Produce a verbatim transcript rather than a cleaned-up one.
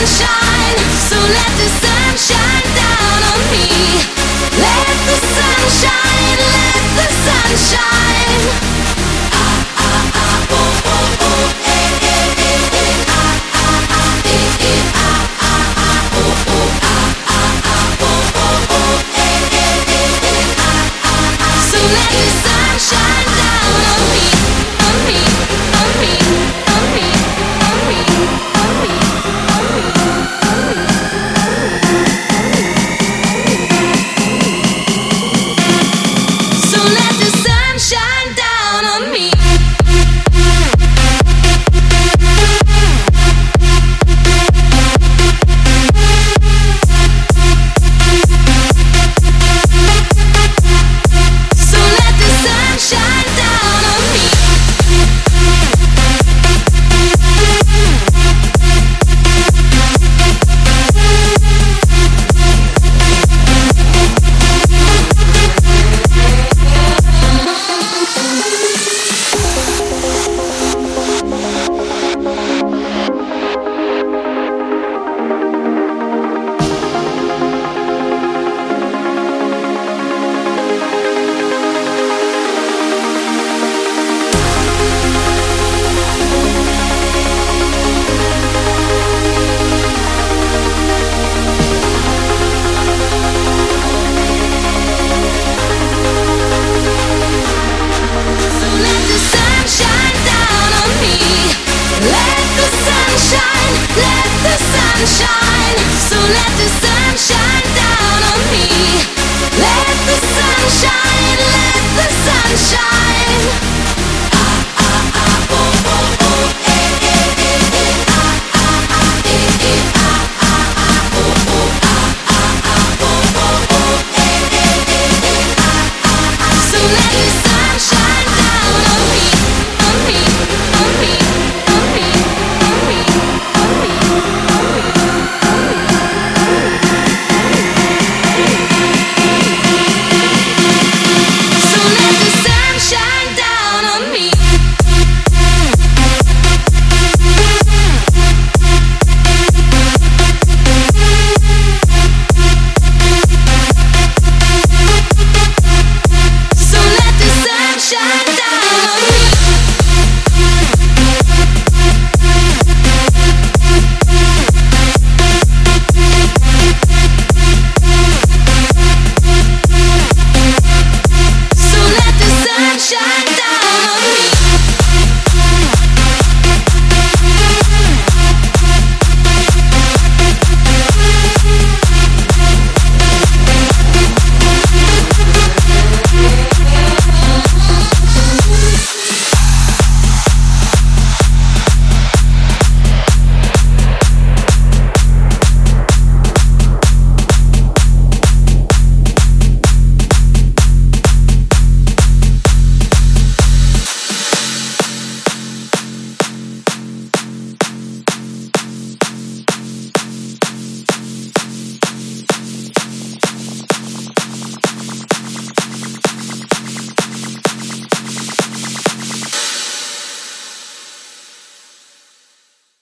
sunshine, so let the sun shine down on me. Let the sun shine, let the sun shine. Ah ah ah oh oh oh eh eh eh eh ah ah ah eh eh ah ah ah oh oh ah ah ah oh oh oh eh eh eh eh ah ah ah. So let the sun shine down on me, on me, on me, on me, on me, on me, on me, on me. So let the sun shine down on me. So let the sun shine down on me. So let the sun shine down on me. Let the sun shine, let the sun shine. So let the sun shine down on me. Let the sun shine, let the sun shine. Ah ah ah oh oh oh eh eh eh eh ah ah ah eh eh ah ah ah oh oh ah ah ah oh oh oh eh eh eh eh ah ah ah. So let the sun shine down on me, on me, on me, on me, on me, on me, on me, on me. So let the sun shine down on me. So let the sun shine down on me.